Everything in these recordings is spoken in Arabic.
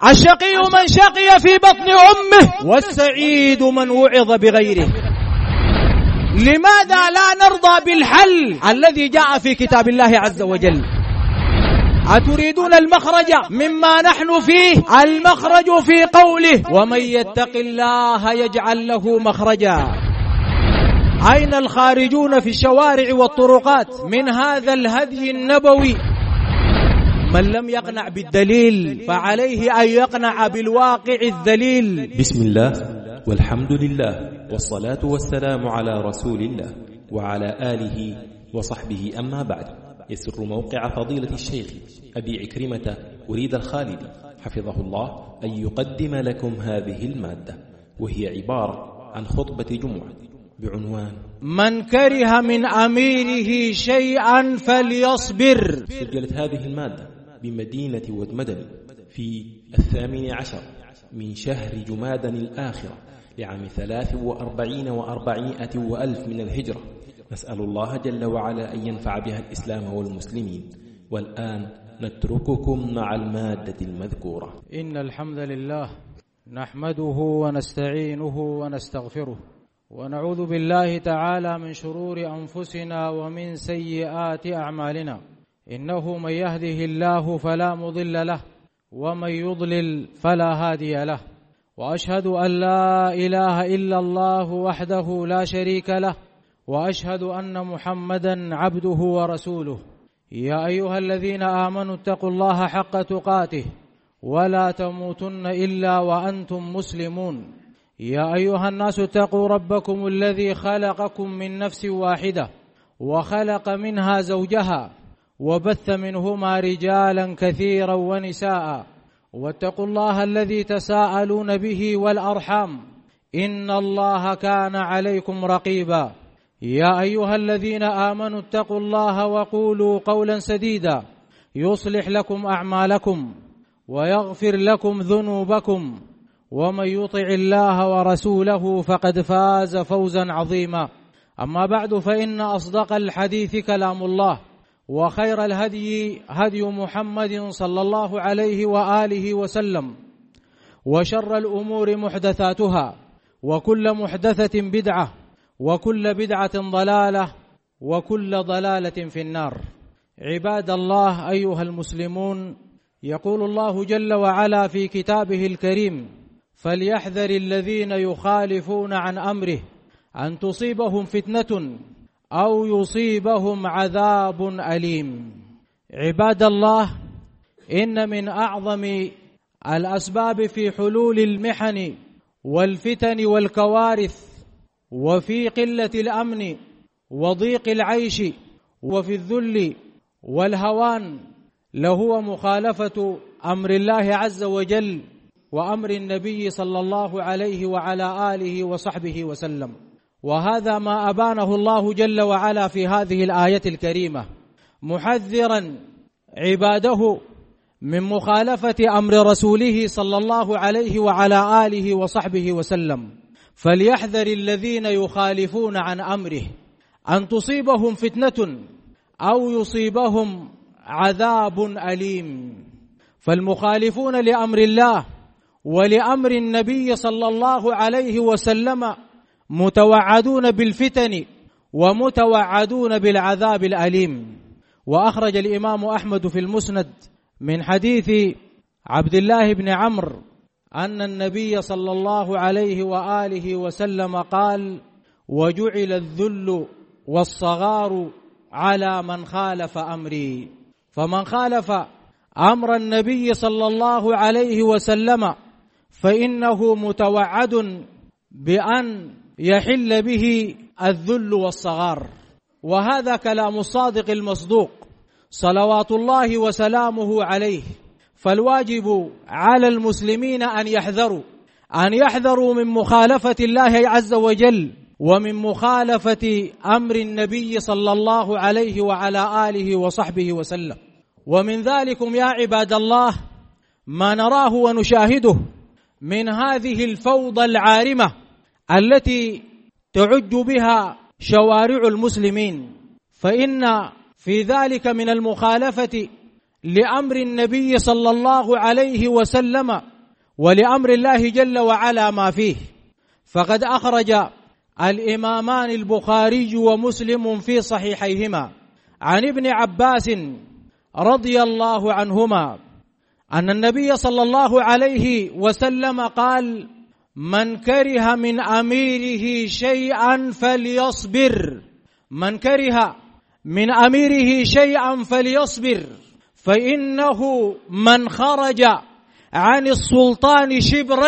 الشقي من شقي في بطن أمه، والسعيد من وعظ بغيره. لماذا لا نرضى بالحل الذي جاء في كتاب الله عز وجل؟ أتريدون المخرج مما نحن فيه؟ المخرج في قوله: ومن يتق الله يجعل له مخرجا. أين الخارجون في الشوارع والطرقات من هذا الهدي النبوي؟ من لم يقنع بالدليل فعليه أن يقنع بالواقع الذليل. بسم الله والحمد لله والصلاة والسلام على رسول الله وعلى آله وصحبه. أما بعد، يسر موقع فضيلة الشيخ أبي عكرمة أريد الخالد حفظه الله أن يقدم لكم هذه المادة، وهي عبارة عن خطبة جمعة بعنوان: من كره من أميره شيئا فليصبر. سجلت هذه المادة بمدينة ودمدن في 18 من شهر جمادى الآخرة لعام 43 و400 وألف من الهجرة. نسأل الله جل وعلا أن ينفع بها الإسلام والمسلمين. والآن نترككم مع المادة المذكورة. إن الحمد لله نحمده ونستعينه ونستغفره، ونعوذ بالله تعالى من شرور أنفسنا ومن سيئات أعمالنا. إنه من يهده الله فلا مضل له، ومن يضلل فلا هادي له. وأشهد أن لا إله إلا الله وحده لا شريك له، وأشهد أن محمدا عبده ورسوله. يا أيها الذين آمنوا اتقوا الله حق تقاته ولا تموتن إلا وأنتم مسلمون. يا أيها الناس اتقوا ربكم الذي خلقكم من نفس واحدة وخلق منها زوجها وبث منهما رجالا كثيرا ونساء، واتقوا الله الذي تساءلون به والأرحام، إن الله كان عليكم رقيبا. يا أيها الذين آمنوا اتقوا الله وقولوا قولا سديدا يصلح لكم أعمالكم ويغفر لكم ذنوبكم، ومن يطع الله ورسوله فقد فاز فوزا عظيما. أما بعد، فإن أصدق الحديث كلام الله، وخير الهدي هدي محمد صلى الله عليه وآله وسلم، وشر الأمور محدثاتها، وكل محدثة بدعة، وكل بدعة ضلالة، وكل ضلالة في النار. عباد الله أيها المسلمون، يقول الله جل وعلا في كتابه الكريم: فليحذر الذين يخالفون عن أمره أن تصيبهم فتنة أو يصيبهم عذاب أليم. عباد الله، إن من أعظم الأسباب في حلول المحن والفتن والكوارث، وفي قلة الأمن وضيق العيش وفي الذل والهوان، لهو مخالفة أمر الله عز وجل وأمر النبي صلى الله عليه وعلى آله وصحبه وسلم. وهذا ما أبانه الله جل وعلا في هذه الآية الكريمة، محذرا عباده من مخالفة أمر رسوله صلى الله عليه وعلى آله وصحبه وسلم. فليحذر الذين يخالفون عن أمره أن تصيبهم فتنة أو يصيبهم عذاب أليم. فالمخالفون لأمر الله ولأمر النبي صلى الله عليه وسلم متوعدون بالفتن ومتوعدون بالعذاب الأليم. وأخرج الإمام أحمد في المسند من حديث عبد الله بن عمرو أن النبي صلى الله عليه وآله وسلم قال: وجعل الذل والصغار على من خالف أمري. فمن خالف أمر النبي صلى الله عليه وسلم فإنه متوعد بأن يحل به الذل والصغار. وهذا كلام الصادق المصدوق صلوات الله وسلامه عليه. فالواجب على المسلمين أن يحذروا من مخالفة الله عز وجل ومن مخالفة أمر النبي صلى الله عليه وعلى آله وصحبه وسلم. ومن ذلكم يا عباد الله ما نراه ونشاهده من هذه الفوضى العارمة التي تعج بها شوارع المسلمين. فإن في ذلك من المخالفة لأمر النبي صلى الله عليه وسلم ولأمر الله جل وعلا ما فيه. فقد أخرج الإمامان البخاري ومسلم في صحيحيهما عن ابن عباس رضي الله عنهما أن النبي صلى الله عليه وسلم قال: من كره من أميره شيئا فليصبر، من كره من أميره شيئا فليصبر، فإنه من خرج عن السلطان شبرا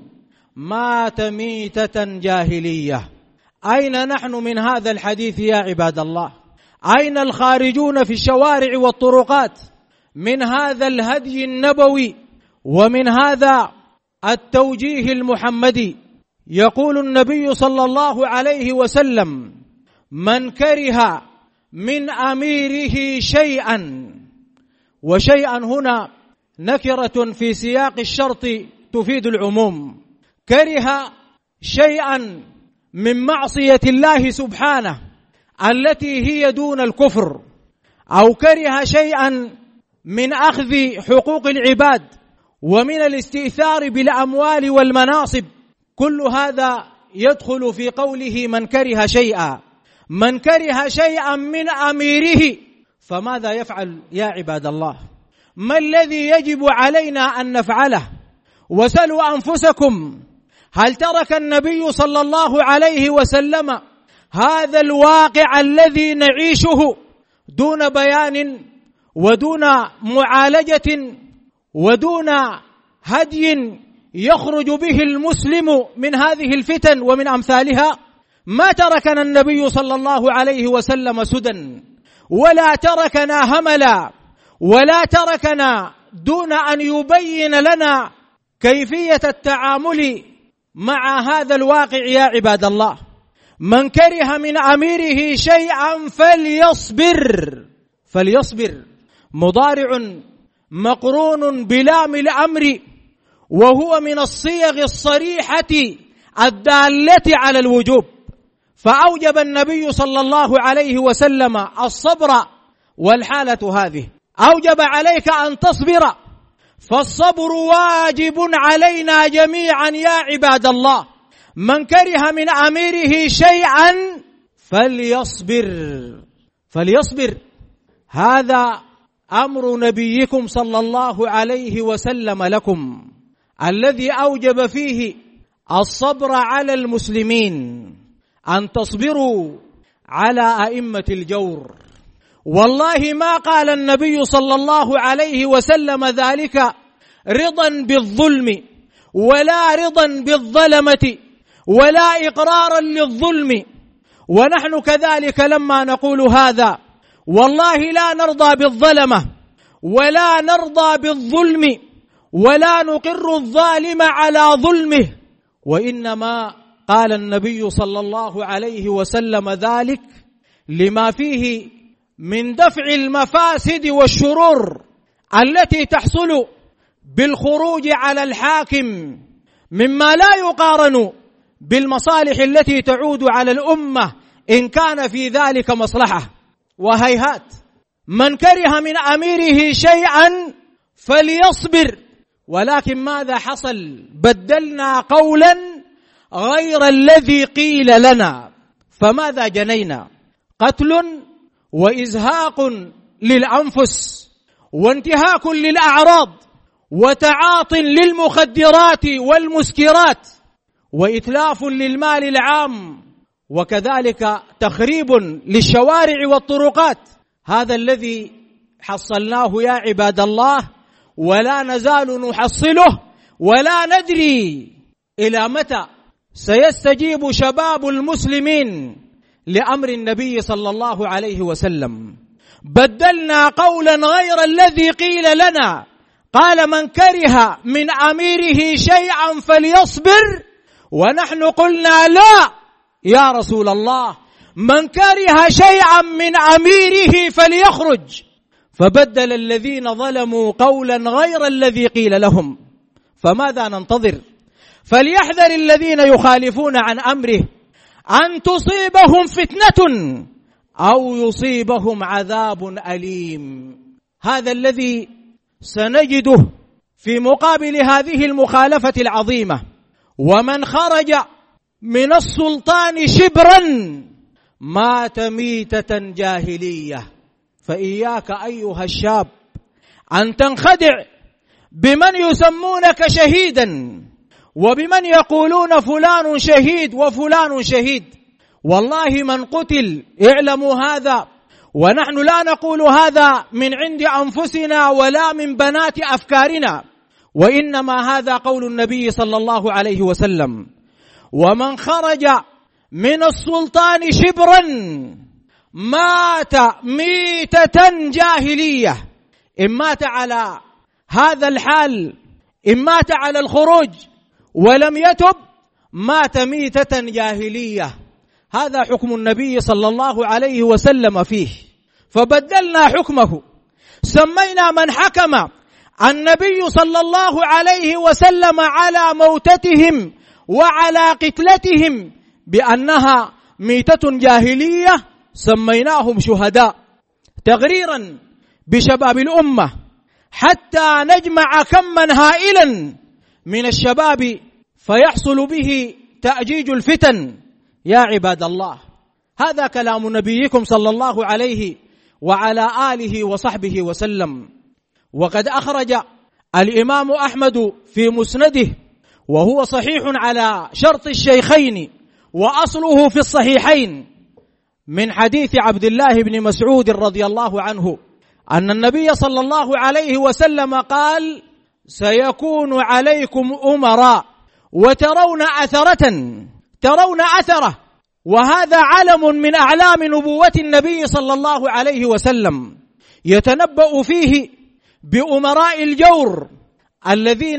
مات ميتة جاهلية. أين نحن من هذا الحديث يا عباد الله؟ أين الخارجون في الشوارع والطرقات من هذا الهدي النبوي ومن هذا التوجيه المحمدي؟ يقول النبي صلى الله عليه وسلم: من كره من أميره شيئا، وشيئا هنا نكرة في سياق الشرط تفيد العموم، كره شيئا من معصية الله سبحانه التي هي دون الكفر، أو كره شيئا من أخذ حقوق العباد ومن الاستئثار بالأموال والمناصب، كل هذا يدخل في قوله من كره شيئا. من كره شيئا من أميره فماذا يفعل يا عباد الله؟ ما الذي يجب علينا أن نفعله؟ وسلوا أنفسكم، هل ترك النبي صلى الله عليه وسلم هذا الواقع الذي نعيشه دون بيان ودون معالجة ودون هدي يخرج به المسلم من هذه الفتن ومن أمثالها؟ ما تركنا النبي صلى الله عليه وسلم سدى، ولا تركنا هملا، ولا تركنا دون أن يبين لنا كيفية التعامل مع هذا الواقع يا عباد الله. من كره من أميره شيئا فليصبر، فليصبر مضارع مقرون بلام الأمر، وهو من الصيغ الصريحة الدالة على الوجوب، فأوجب النبي صلى الله عليه وسلم الصبر. والحالة هذه أوجب عليك أن تصبر، فالصبر واجب علينا جميعا يا عباد الله. من كره من أميره شيئا فليصبر، فليصبر، هذا أمر نبيكم صلى الله عليه وسلم لكم، الذي أوجب فيه الصبر على المسلمين، أن تصبروا على أئمة الجور. والله ما قال النبي صلى الله عليه وسلم ذلك رضا بالظلم، ولا رضا بالظلمة، ولا إقرارا للظلم. ونحن كذلك لما نقول هذا والله لا نرضى بالظلمة، ولا نرضى بالظلم، ولا نقر الظالم على ظلمه، وإنما قال النبي صلى الله عليه وسلم ذلك لما فيه من دفع المفاسد والشرور التي تحصل بالخروج على الحاكم، مما لا يقارن بالمصالح التي تعود على الأمة إن كان في ذلك مصلحة. وهيهات، من كره من أميره شيئا فليصبر، ولكن ماذا حصل؟ بدلنا قولا غير الذي قيل لنا، فماذا جنينا؟ قتل وإزهاق للأنفس، وانتهاك للأعراض، وتعاط للمخدرات والمسكرات، وإتلاف للمال العام، وكذلك تخريب للشوارع والطرقات. هذا الذي حصلناه يا عباد الله، ولا نزال نحصله، ولا ندري إلى متى سيستجيب شباب المسلمين لأمر النبي صلى الله عليه وسلم. بدلنا قولا غير الذي قيل لنا، قال من كره من أميره شيئا فليصبر، ونحن قلنا لا يا رسول الله، من كره شيئا من أميره فليخرج. فبدل الذين ظلموا قولا غير الذي قيل لهم، فماذا ننتظر؟ فليحذر الذين يخالفون عن أمره أن تصيبهم فتنة أو يصيبهم عذاب أليم. هذا الذي سنجده في مقابل هذه المخالفة العظيمة: ومن خرج من السلطان شبرا مات ميتة جاهلية. فإياك أيها الشاب أن تنخدع بمن يسمونك شهيدا وبمن يقولون فلان شهيد وفلان شهيد. والله من قتل اعلموا هذا، ونحن لا نقول هذا من عند أنفسنا ولا من بنات أفكارنا، وإنما هذا قول النبي صلى الله عليه وسلم: ومن خرج من السلطان شبرا مات ميتة جاهلية. إن مات على هذا الحال، إن مات على الخروج ولم يتب، مات ميتة جاهلية. هذا حكم النبي صلى الله عليه وسلم فيه، فبدلنا حكمه، سمينا من حكم النبي صلى الله عليه وسلم على موتتهم وعلى قتلتهم بأنها ميتة جاهلية سميناهم شهداء، تغريرا بشباب الأمة حتى نجمع كما هائلا من الشباب فيحصل به تأجيج الفتن. يا عباد الله، هذا كلام نبيكم صلى الله عليه وعلى آله وصحبه وسلم. وقد أخرج الإمام أحمد في مسنده، وهو صحيح على شرط الشيخين وأصله في الصحيحين، من حديث عبد الله بن مسعود رضي الله عنه أن النبي صلى الله عليه وسلم قال: سيكون عليكم أمراء وترون أثره، وهذا علم من أعلام نبوة النبي صلى الله عليه وسلم، يتنبأ فيه بأمراء الجور الذين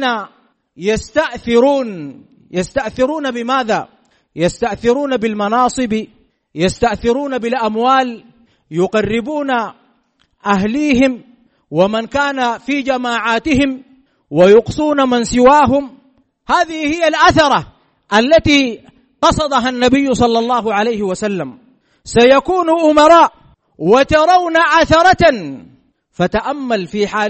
يستأثرون بماذا؟ يستأثرون بالمناصب، يستأثرون بالأموال، يقربون أهليهم ومن كان في جماعاتهم ويقصون من سواهم. هذه هي الأثرة التي قصدها النبي صلى الله عليه وسلم: سيكون أمراء وترون أثرة. فتأمل في حال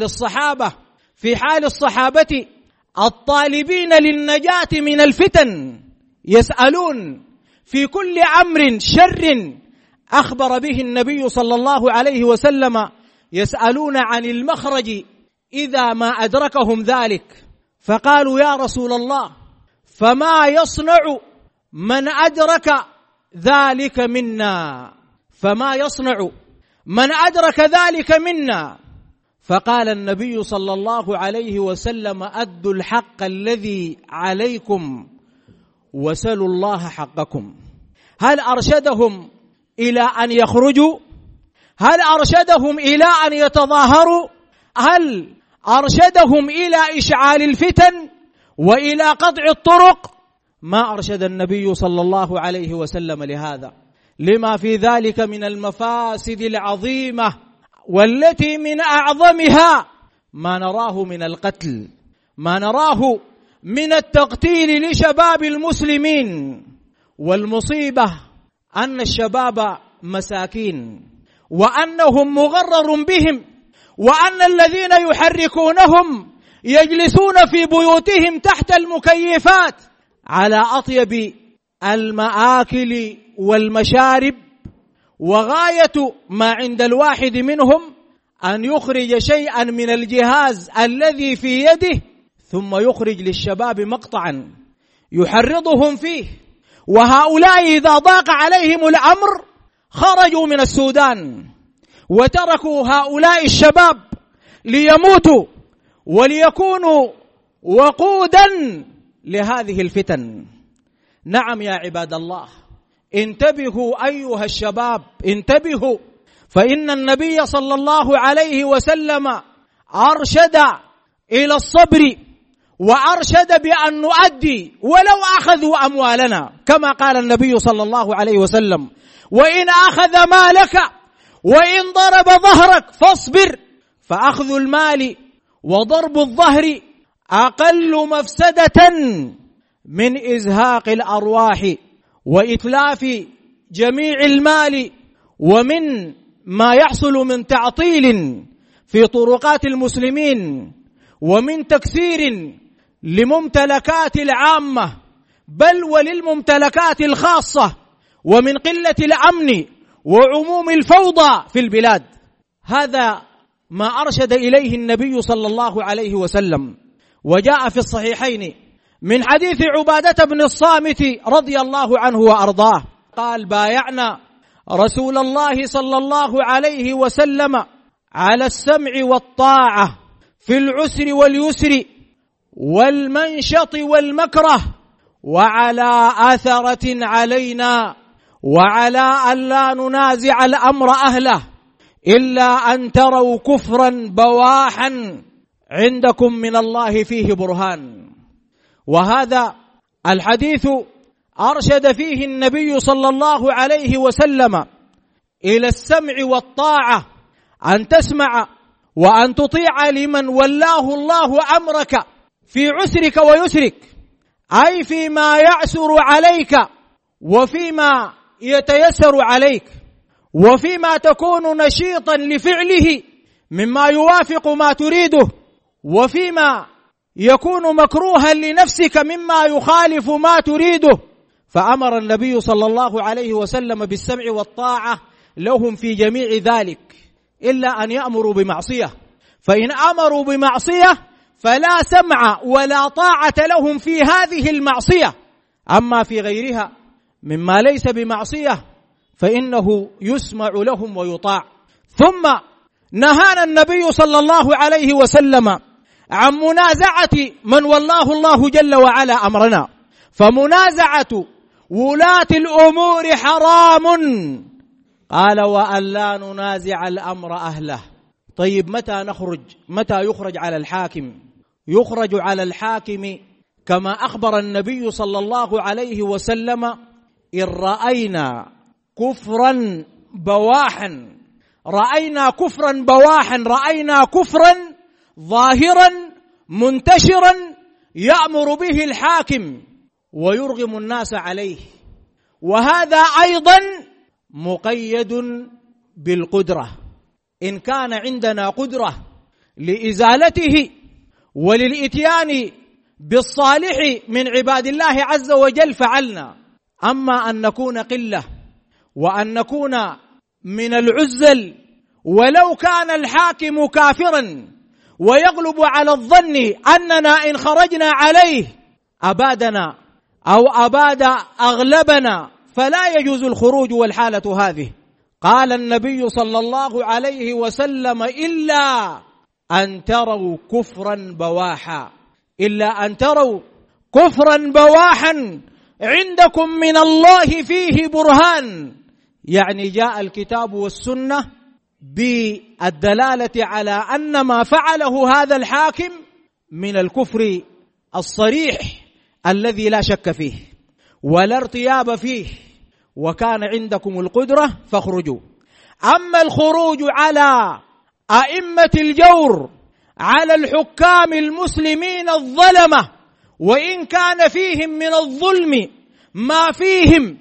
الصحابة الطالبين للنجاة من الفتن، يسألون في كل أمر شر أخبر به النبي صلى الله عليه وسلم، يسألون عن المخرج إذا ما أدركهم ذلك. فقالوا: يا رسول الله، فما يصنع من أدرك ذلك منا؟ فما يصنع من أدرك ذلك منا؟ فقال النبي صلى الله عليه وسلم: أدوا الحق الذي عليكم وسلوا الله حقكم. هل أرشدهم إلى أن يخرجوا؟ هل أرشدهم إلى أن يتظاهروا؟ هل أرشدهم إلى إشعال الفتن وإلى قطع الطرق؟ ما أرشد النبي صلى الله عليه وسلم لهذا، لما في ذلك من المفاسد العظيمة، والتي من أعظمها ما نراه من القتل، ما نراه من التقتيل لشباب المسلمين. والمصيبة أن الشباب مساكين، وأنهم مغرر بهم، وأن الذين يحركونهم يجلسون في بيوتهم تحت المكيفات على أطيب المآكل والمشارب، وغاية ما عند الواحد منهم أن يخرج شيئا من الجهاز الذي في يده ثم يخرج للشباب مقطعا يحرضهم فيه. وهؤلاء إذا ضاق عليهم الأمر خرجوا من السودان وتركوا هؤلاء الشباب ليموتوا وليكونوا وقودا لهذه الفتن. نعم يا عباد الله، انتبهوا أيها الشباب، انتبهوا، فإن النبي صلى الله عليه وسلم أرشد إلى الصبر، وأرشد بأن نؤدي ولو أخذوا أموالنا، كما قال النبي صلى الله عليه وسلم: وإن أخذ مالك وإن ضرب ظهرك فاصبر. فأخذ المال وضرب الظهر أقل مفسدة من إزهاق الأرواح وإتلاف جميع المال، ومن ما يحصل من تعطيل في طرقات المسلمين ومن تكثير لممتلكات العامة بل وللممتلكات الخاصة، ومن قلة الأمن وعموم الفوضى في البلاد. هذا ما أرشد إليه النبي صلى الله عليه وسلم. وجاء في الصحيحين من حديث عبادة بن الصامت رضي الله عنه وأرضاه قال: بايعنا رسول الله صلى الله عليه وسلم على السمع والطاعة في العسر واليسر والمنشط والمكره، وعلى أثرة علينا، وعلى أن لا ننازع الأمر أهله إلا أن تروا كفرا بواحا عندكم من الله فيه برهان. وهذا الحديث أرشد فيه النبي صلى الله عليه وسلم إلى السمع والطاعة، أن تسمع وأن تطيع لمن ولاه الله أمرك في عسرك ويسرك، أي فيما يعسر عليك وفيما يتيسر عليك، وفيما تكون نشيطا لفعله مما يوافق ما تريده، وفيما يكون مكروها لنفسك مما يخالف ما تريده. فأمر النبي صلى الله عليه وسلم بالسمع والطاعة لهم في جميع ذلك، إلا أن يأمروا بمعصية، فإن أمروا بمعصية فلا سمع ولا طاعة لهم في هذه المعصية. أما في غيرها مما ليس بمعصية فإنه يسمع لهم ويطاع. ثم نهانا النبي صلى الله عليه وسلم عن منازعة من والله الله جل وعلا أمرنا، فمنازعة ولاة الأمور حرام. قال: وأن لا ننازع الأمر أهله. طيب متى يخرج على الحاكم؟ يخرج على الحاكم كما أخبر النبي صلى الله عليه وسلم: إن رأينا كفرا بواحا، رأينا كفرا بواحا، رأينا كفرا ظاهرا منتشرا يأمر به الحاكم ويرغم الناس عليه. وهذا أيضا مقيد بالقدرة، إن كان عندنا قدرة لإزالته وللإتيان بالصالح من عباد الله عز وجل فعلنا. أما أن نكون قلة وأن نكون من العزل ولو كان الحاكم كافرا ويغلب على الظن أننا إن خرجنا عليه أبادنا أو أباد أغلبنا، فلا يجوز الخروج والحالة هذه. قال النبي صلى الله عليه وسلم: إلا أن تروا كفرا بواحا، إلا أن تروا كفرا بواحا عندكم من الله فيه برهان. يعني جاء الكتاب والسنة بالدلالة على أن ما فعله هذا الحاكم من الكفر الصريح الذي لا شك فيه ولا ارتياب فيه، وكان عندكم القدرة فاخرجوا. أما الخروج على أئمة الجور، على الحكام المسلمين الظلمة، وإن كان فيهم من الظلم ما فيهم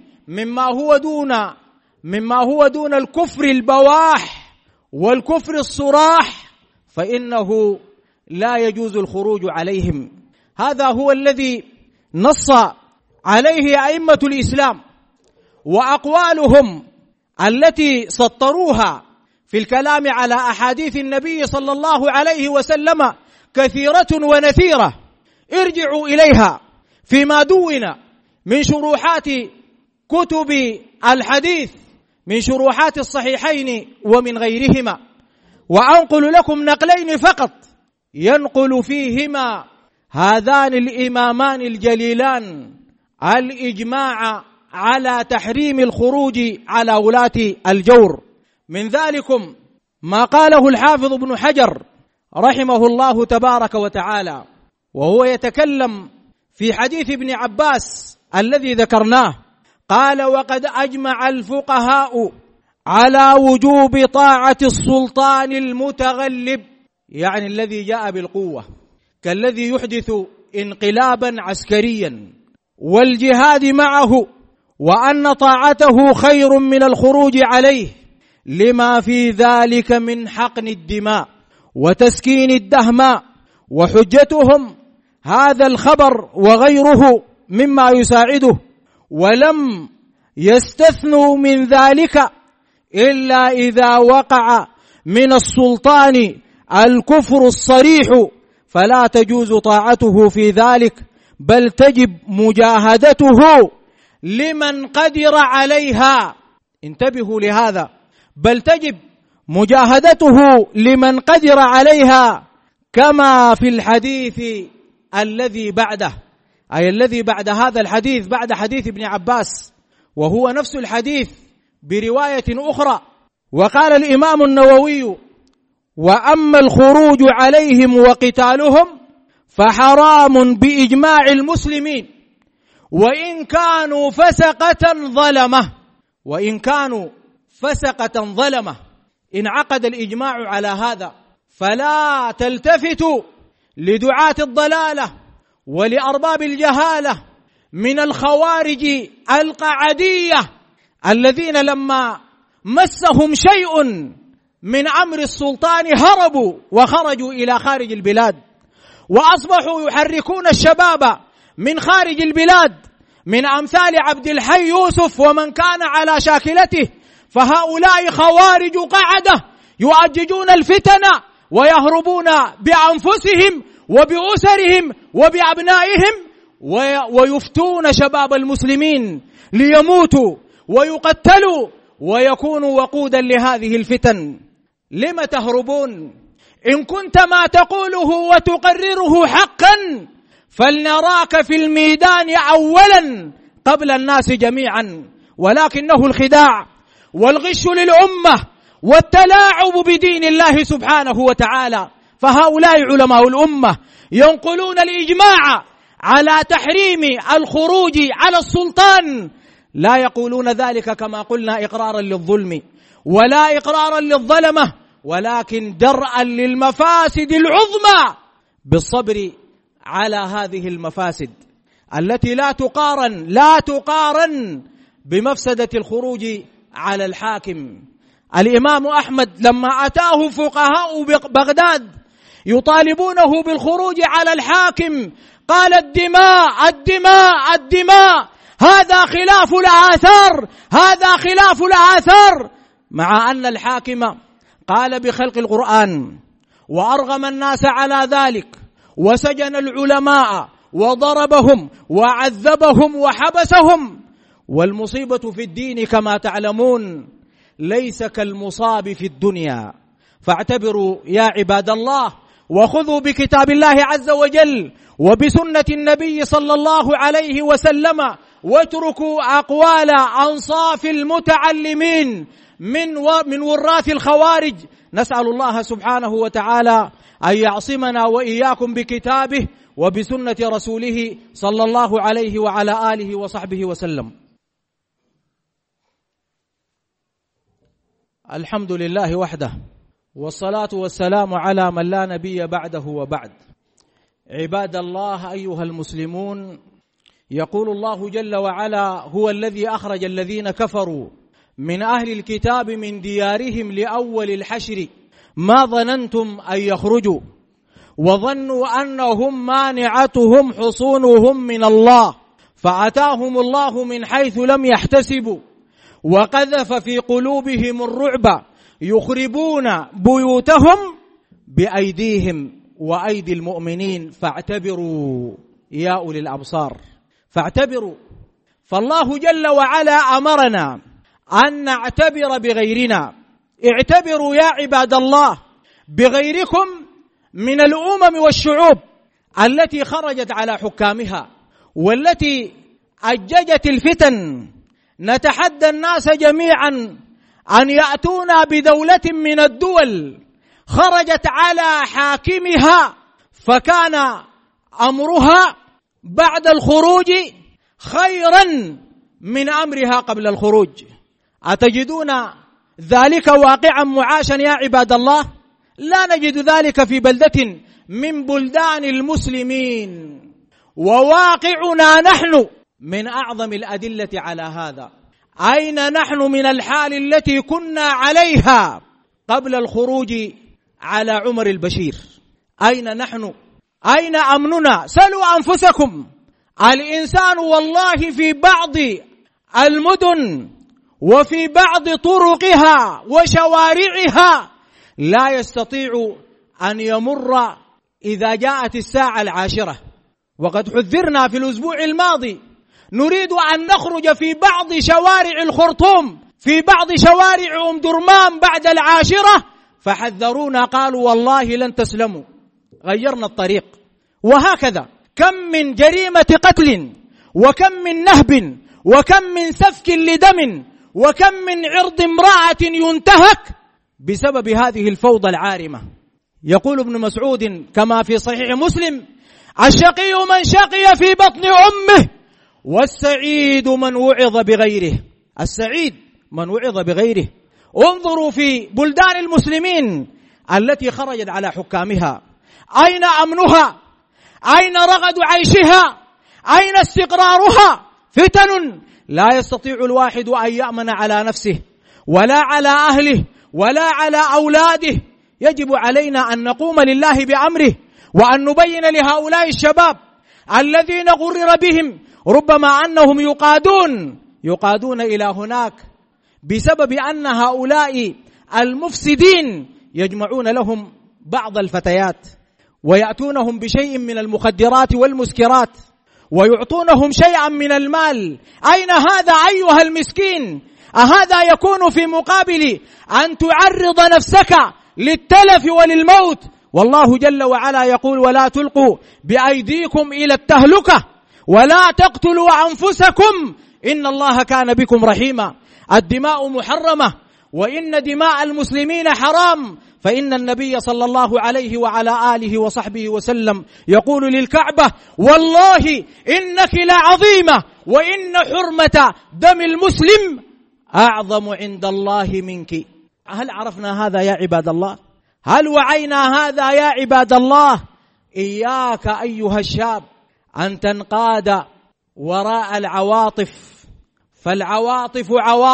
مما هو دون الكفر البواح والكفر الصراح، فإنه لا يجوز الخروج عليهم. هذا هو الذي نص عليه أئمة الإسلام، وأقوالهم التي سطروها في الكلام على أحاديث النبي صلى الله عليه وسلم كثيرة ونثيرة. ارجعوا إليها فيما دون من شروحات كتب الحديث، من شروحات الصحيحين ومن غيرهما، وأنقل لكم نقلين فقط ينقل فيهما هذان الإمامان الجليلان الإجماع على تحريم الخروج على ولاة الجور. من ذلكم ما قاله الحافظ ابن حجر رحمه الله تبارك وتعالى، وهو يتكلم في حديث ابن عباس الذي ذكرناه. قال: وقد أجمع الفقهاء على وجوب طاعة السلطان المتغلب، يعني الذي جاء بالقوة، كالذي يحدث انقلابا عسكريا، والجهاد معه، وأن طاعته خير من الخروج عليه، لما في ذلك من حقن الدماء وتسكين الدهماء وحجتهم هذا الخبر وغيره مما يساعده، ولم يستثنوا من ذلك إلا إذا وقع من السلطان الكفر الصريح، فلا تجوز طاعته في ذلك، بل تجب مجاهدته لمن قدر عليها. انتبهوا لهذا، بل تجب مجاهدته لمن قدر عليها، كما في الحديث الذي بعده، أي الذي بعد هذا الحديث، بعد حديث ابن عباس، وهو نفس الحديث برواية أخرى. وقال الإمام النووي: وأما الخروج عليهم وقتالهم فحرام بإجماع المسلمين، وإن كانوا فسقة ظلمة، وإن كانوا فسقة ظلمة. انعقد الإجماع على هذا، فلا تلتفتوا لدعاة الضلالة ولأرباب الجهالة من الخوارج القعدية الذين لما مسهم شيء من أمر السلطان هربوا وخرجوا إلى خارج البلاد، وأصبحوا يحركون الشباب من خارج البلاد، من أمثال عبد الحي يوسف ومن كان على شاكلته. فهؤلاء خوارج قعدة يؤججون الفتن ويهربون بأنفسهم وبأسرهم وبأبنائهم، ويفتون شباب المسلمين ليموتوا ويقتلوا ويكونوا وقودا لهذه الفتن. لم تهربون؟ إن كنت ما تقوله وتقرره حقا فلنراك في الميدان أولا قبل الناس جميعا، ولكنه الخداع والغش للأمة والتلاعب بدين الله سبحانه وتعالى. فهؤلاء علماء الأمة ينقلون الإجماع على تحريم الخروج على السلطان، لا يقولون ذلك كما قلنا إقرارا للظلم ولا إقرارا للظلمة، ولكن درءا للمفاسد العظمى بالصبر على هذه المفاسد التي لا تقارن بمفسدة الخروج على الحاكم. الإمام أحمد لما أتاه فقهاء بغداد يطالبونه بالخروج على الحاكم قال: الدماء الدماء الدماء، هذا خلاف الآثار، هذا خلاف الآثار، مع أن الحاكم قال بخلق القرآن وأرغم الناس على ذلك وسجن العلماء وضربهم وعذبهم وحبسهم. والمصيبة في الدين كما تعلمون ليس كالمصاب في الدنيا. فاعتبروا يا عباد الله، وخذوا بكتاب الله عز وجل وبسنة النبي صلى الله عليه وسلم، واتركوا أقوال أنصاف المتعلمين من وراث الخوارج. نسأل الله سبحانه وتعالى أن يعصمنا وإياكم بكتابه وبسنة رسوله صلى الله عليه وعلى آله وصحبه وسلم. الحمد لله وحده، والصلاة والسلام على من لا نبي بعده وبعد. عباد الله أيها المسلمون، يقول الله جل وعلا: هو الذي أخرج الذين كفروا من أهل الكتاب من ديارهم لأول الحشر ما ظننتم أن يخرجوا وظنوا أنهم مانعتهم حصونهم من الله فأتاهم الله من حيث لم يحتسبوا وقذف في قلوبهم الرعب يخربون بيوتهم بأيديهم وأيدي المؤمنين فاعتبروا يا أولي الأبصار. فاعتبروا، فالله جل وعلا أمرنا أن نعتبر بغيرنا. اعتبروا يا عباد الله بغيركم من الأمم والشعوب التي خرجت على حكامها والتي أججت الفتن. نتحدى الناس جميعا أن يأتونا بدولة من الدول خرجت على حاكمها فكان أمرها بعد الخروج خيرا من أمرها قبل الخروج. أتجدون ذلك واقعا معاشا يا عباد الله؟ لا نجد ذلك في بلدة من بلدان المسلمين، وواقعنا نحن من أعظم الأدلة على هذا. أين نحن من الحال التي كنا عليها قبل الخروج على عمر البشير؟ أين نحن أين أمننا؟ سلوا أنفسكم. الإنسان والله في بعض المدن وفي بعض طرقها وشوارعها لا يستطيع أن يمر إذا جاءت الساعة 10. وقد حذرنا في الأسبوع الماضي، نريد أن نخرج في بعض شوارع الخرطوم، في بعض شوارع أم درمان بعد 10، فحذرونا قالوا والله لن تسلموا. غيرنا الطريق. وهكذا كم من جريمة قتل، وكم من نهب، وكم من سفك لدم، وكم من عرض امرأة ينتهك بسبب هذه الفوضى العارمة. يقول ابن مسعود كما في صحيح مسلم: الشقي من شقي في بطن أمه، والسعيد من وعظ بغيره. السعيد من وعظ بغيره. انظروا في بلدان المسلمين التي خرجت على حكامها، أين أمنها؟ أين رغد عيشها؟ أين استقرارها؟ فتن لا يستطيع الواحد أن يأمن على نفسه ولا على أهله ولا على أولاده. يجب علينا أن نقوم لله بأمره، وأن نبين لهؤلاء الشباب الذين غرر بهم ربما أنهم يقادون إلى هناك بسبب أن هؤلاء المفسدين يجمعون لهم بعض الفتيات ويأتونهم بشيء من المخدرات والمسكرات ويعطونهم شيئا من المال. أين هذا أيها المسكين؟ أهذا يكون في مقابل أن تعرض نفسك للتلف وللموت؟ والله جل وعلا يقول: ولا تلقوا بأيديكم إلى التهلكة ولا تقتلوا أنفسكم إن الله كان بكم رحيما. الدماء محرمة، وإن دماء المسلمين حرام. فإن النبي صلى الله عليه وعلى آله وصحبه وسلم يقول للكعبة: والله إنك لعظيمة، وإن حرمة دم المسلم أعظم عند الله منك. هل عرفنا هذا يا عباد الله؟ هل وعينا هذا يا عباد الله؟ إياك أيها الشاب أن تنقاد وراء العواطف، فالعواطف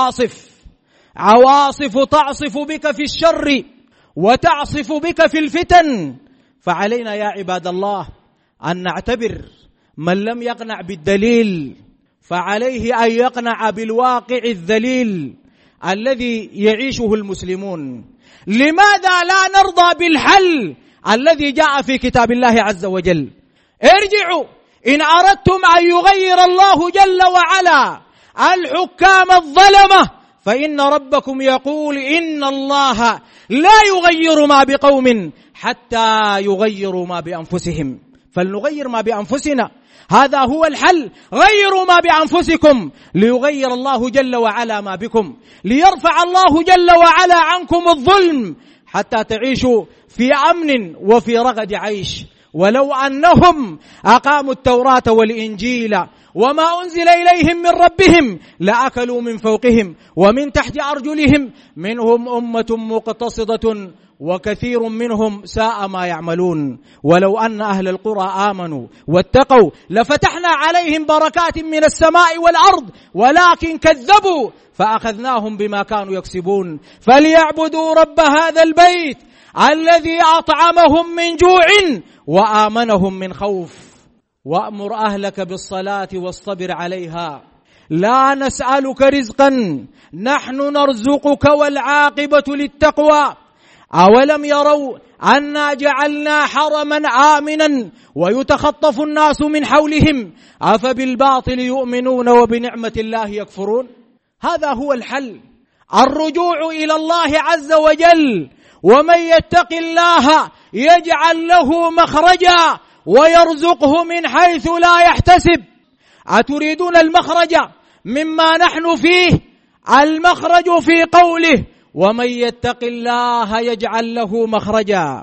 عواصف تعصف بك في الشر وتعصف بك في الفتن. فعلينا يا عباد الله أن نعتبر. من لم يقنع بالدليل فعليه أن يقنع بالواقع الذليل الذي يعيشه المسلمون. لماذا لا نرضى بالحل الذي جاء في كتاب الله عز وجل؟ ارجعوا إن أردتم أن يغير الله جل وعلا الحكام الظلمة، فإن ربكم يقول: إن الله لا يغير ما بقوم حتى يغيروا ما بأنفسهم. فلنغير ما بأنفسنا، هذا هو الحل. غيروا ما بأنفسكم ليغير الله جل وعلا ما بكم، ليرفع الله جل وعلا عنكم الظلم حتى تعيشوا في أمن وفي رغد عيش. ولو أنهم أقاموا التوراة والإنجيل وما أنزل إليهم من ربهم لأكلوا من فوقهم ومن تحت أرجلهم، منهم أمة مقتصدة وكثير منهم ساء ما يعملون. ولو أن أهل القرى آمنوا واتقوا لفتحنا عليهم بركات من السماء والأرض، ولكن كذبوا فأخذناهم بما كانوا يكسبون. فليعبدوا رب هذا البيت الذي أطعمهم من جوع وآمنهم من خوف. وأمر أهلك بالصلاة واصطبر عليها، لا نسألك رزقا نحن نرزقك والعاقبة للتقوى. أولم يروا أنا جعلنا حرما آمنا ويتخطف الناس من حولهم أفبالباطل يؤمنون وبنعمة الله يكفرون؟ هذا هو الحل، الرجوع إلى الله عز وجل. ومن يتق الله يجعل له مخرجا ويرزقه من حيث لا يحتسب. أتريدون المخرج مما نحن فيه؟ المخرج في قوله: ومن يتق الله يجعل له مخرجا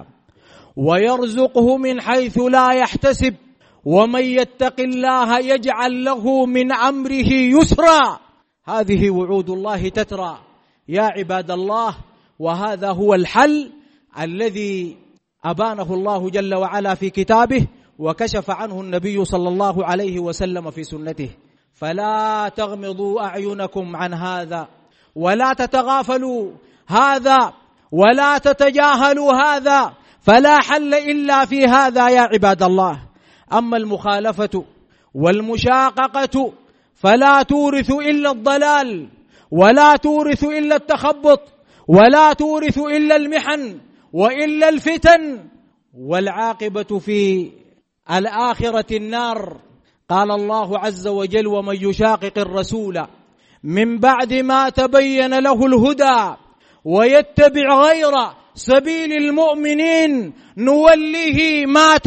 ويرزقه من حيث لا يحتسب، ومن يتق الله يجعل له من أمره يسرا. هذه وعود الله تترى يا عباد الله، وهذا هو الحل الذي أبانه الله جل وعلا في كتابه وكشف عنه النبي صلى الله عليه وسلم في سنته. فلا تغمضوا أعينكم عن هذا، ولا تتغافلوا هذا، ولا تتجاهلوا هذا، فلا حل إلا في هذا يا عباد الله. أما المخالفة والمشاققة فلا تورث إلا الضلال، ولا تورث إلا التخبط، ولا تورث إلا المحن وإلا الفتن، والعاقبة في الآخرة النار. قال الله عز وجل: ومن يشاقق الرسول من بعد ما تبين له الهدى ويتبع غير سبيل المؤمنين نوله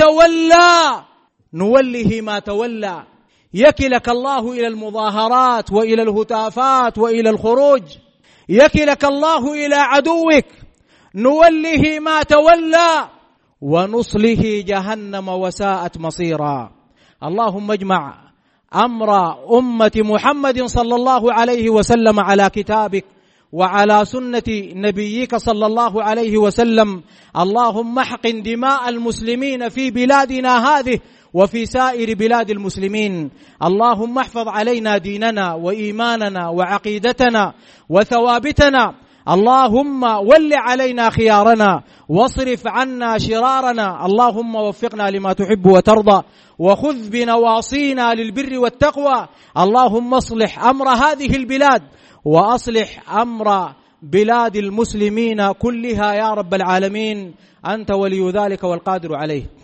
ما تولى. يكلك الله إلى المظاهرات وإلى الهتافات وإلى الخروج، يكلك الله إلى عدوك، نوله ما تولى ونصله جهنم وساءت مصيرا. اللهم اجمع أمر أمة محمد صلى الله عليه وسلم على كتابك وعلى سنة نبيك صلى الله عليه وسلم. اللهم احقن دماء المسلمين في بلادنا هذه وفي سائر بلاد المسلمين. اللهم احفظ علينا ديننا وإيماننا وعقيدتنا وثوابتنا. اللهم ول علينا خيارنا واصرف عنا شرارنا. اللهم وفقنا لما تحب وترضى، وخذ بنواصينا للبر والتقوى. اللهم اصلح أمر هذه البلاد وأصلح أمر بلاد المسلمين كلها يا رب العالمين. أنت ولي ذلك والقادر عليه.